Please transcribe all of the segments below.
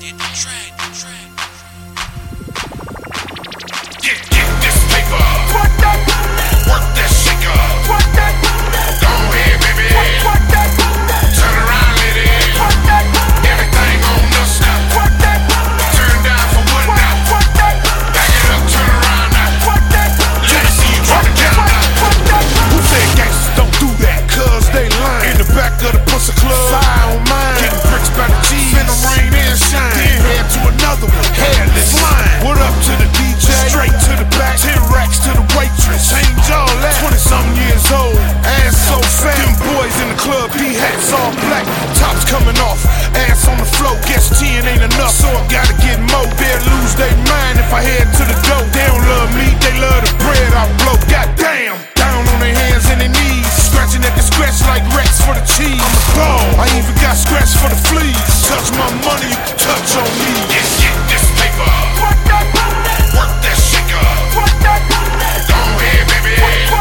Get this paper. Work that shaker. Go ahead, baby. Turn around, lady. Everything on the stop. Turn down for what now? Back it up, turn around now. Let me see you drop it down now. Who said gangsters don't do that? Cause they lying. In the back of the pussy club, fire on mine. Getting bricks by the G's. Finna rain and shine. Then head to another one. Hairless. Flying. What up to the DJ? Straight to the back. 10 racks to the waitress. Change all that. 20-something years old. Ass so fat. Them boys in the club, D-hats all black. Tops coming off. Ass on the floor. Guess 10 ain't enough. So I gotta get more. They'll lose their mind if I head to the dough. They don't love me. They love the bread I blow. Goddamn. Down on their hands and their knees. Scratching at the scratch like Rex for the cheese. I'm a dog. I even got scratch for the fleas. Touch my money, you can touch on me. Yes, get this paper. Work that shaker. Go ahead, baby.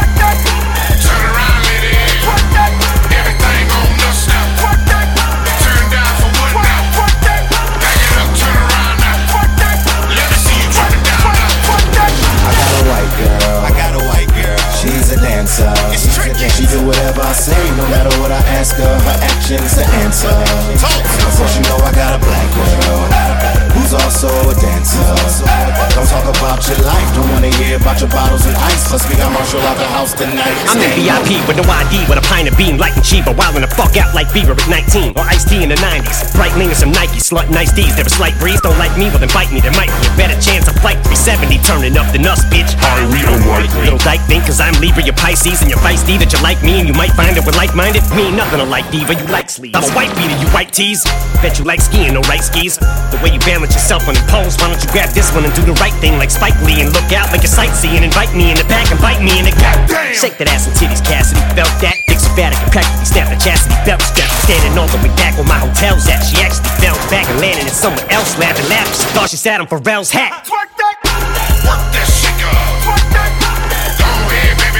Turn around, lady. Everything on the stop. Turn down for what now? Back it up, turn around now. Let me see you drop it down now. I got a white girl. She's a dancer. She do whatever I say, no matter what I ask her. Her action's the answer. So she know I got a black girl who's also a dancer. Don't talk about your life, don't wanna hear about your bottles and ice. Plus we got Marshall out the house tonight. I'm in VIP with no ID, with a pint of beam like Chiba, wildin' the fuck out like Bieber at 19, or Ice-T in the 90s. Bright lean and some Nike, slut nice D's. There a slight breeze, don't like me, well then bite me. There might be a better chance of flight 370 turning up than us, bitch. We don't like me. Little dyke think, cause I'm Libra, you're Pisces, and you're feisty that you like me, and you might find it we're like-minded. Me ain't nothing to like diva, you like sleeves. I'm a white beater, you white tees. Bet you like skiing, no right skis. The way you balance yourself on the pose, why don't you grab this one and do the right thing like Spike Lee and look out like you're sightseeing. Invite me in the back and bite me in the goddamn. Shake that ass and titties, Cassidy. Felt that, dick so bad I could practically snap the chastity belt strap. Standing all the way back where my hotel's at. She actually fell back and landed in someone else, laughing. She thought she sat on Pharrell's hat. Work that shaker. Go ahead, baby.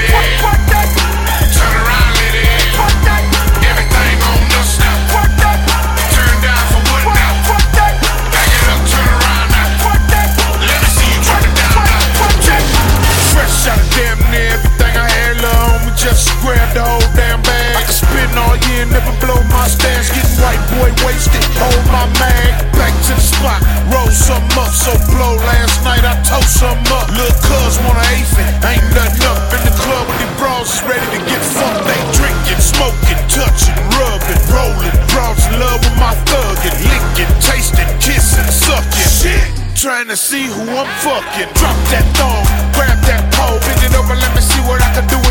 Turn around, lady. Everything on the stop. Turn down for what now? Back it up, turn around now. Let me see you drop it down now. Fresh out of damn near everything I had, little homie. Just grab the whole damn bag. I can spin all year, never blow my stash. Getting white boy wasted, hold my mag. Back to the spot, roll some up, so blow. Last night I toast some up. Lil' cuz wanna ace it, ain't nothing up in the club when these bros is ready to get fucked. They drinking, smoking, touching, rubbing, rolling. Bros in love with my thuggin', licking, tasting, kissing, sucking. Shit, trying to see who I'm fucking. Drop that thong, grab that pole, bend it over, let me see what I can do